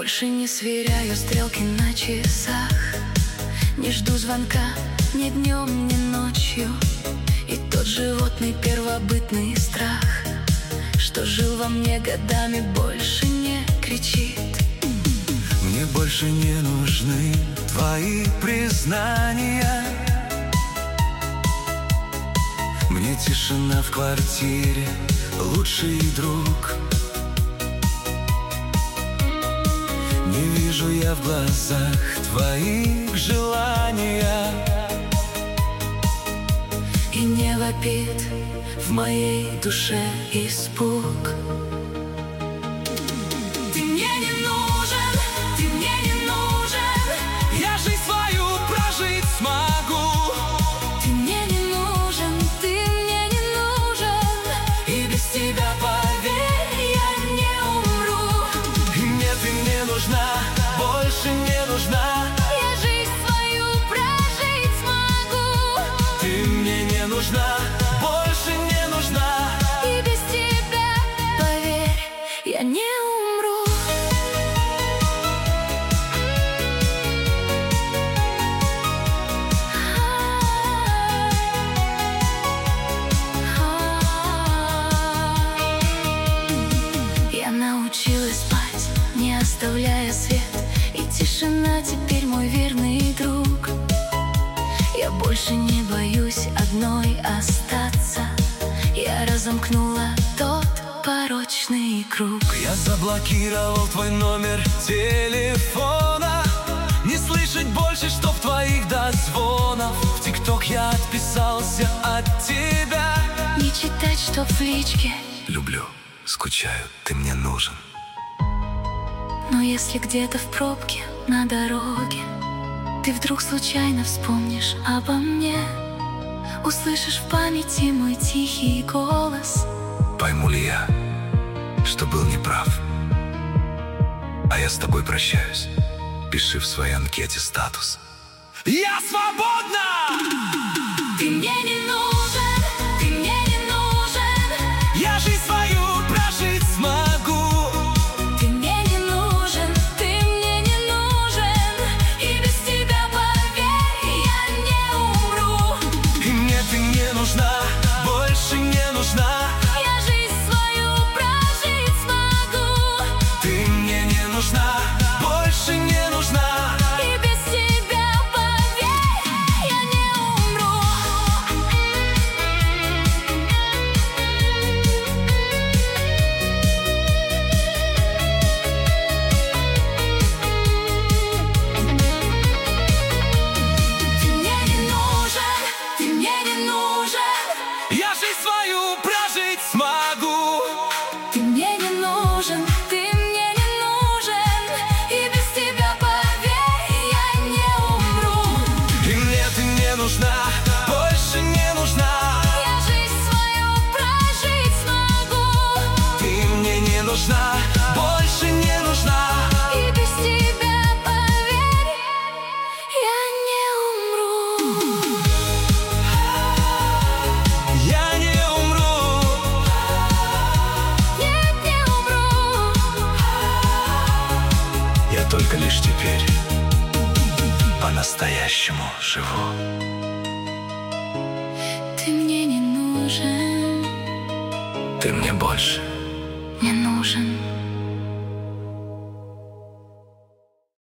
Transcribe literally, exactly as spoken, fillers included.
больше не сверяю стрелки на часах, не жду звонка ни днем, ни ночью. И тот животный первобытный страх, что жил во мне годами, больше не кричит. Мне больше не нужны твои признания. Мне тишина в квартире лучший друг. Не вижу я в глазах твоих желания, и не вопит в моей душе испуг. Ты мне не нужен, ты мне не нужен, я жизнь свою прожить смогу. Ты мне не нужен, ты мне не нужен, и без тебя, поверь, я не умру. И мне ты не нужна, больше не нужна, я жизнь свою прожить смогу. Ты мне не нужна, больше не нужна, и без тебя, поверь, я не умру. Я научилась спать, не оставляя свет, и тишина теперь мой верный друг. Я больше не боюсь одной остаться, я разомкнула тот порочный круг. Я заблокировал твой номер телефона, не слышать больше, чтоб твоих дозвонов. В ТикТок я отписался от тебя, не читать, чтоб в личке. Люблю, скучаю, ты мне нужен. Но если где-то в пробке на дороге ты вдруг случайно вспомнишь обо мне, услышишь в памяти мой тихий голос, пойму ли я, что был неправ? А я с тобой прощаюсь. Пиши в своей анкете статус: я свободна! Ты мне не нужен, ты мне не нужен, я жизнь свою прожить смогу. Ты мне не нужен, ты мне не нужен, и без тебя, поверь, я не умру. И мне ты не нужна, больше не нужна, я жизнь свою прожить смогу. Ты мне не нужна, больше не нужна, и без тебя, поверь, я не умру. Ты мне не нужен, ты мне не нужен, я жизнь свою прожить смогу. ты мне не нужен, ты мне не нужен, и без тебя, поверь, я не умру. И мне ты не нужна, больше не нужна, Я жизнь свою прожить смогу, ты мне не нужна, больше не нужна, и без тебя, поверь, я не умру. я не умру. Нет, не умру. Я только лишь теперь по-настоящему живу. Ты мне не нужен, Ты мне больше не нужен.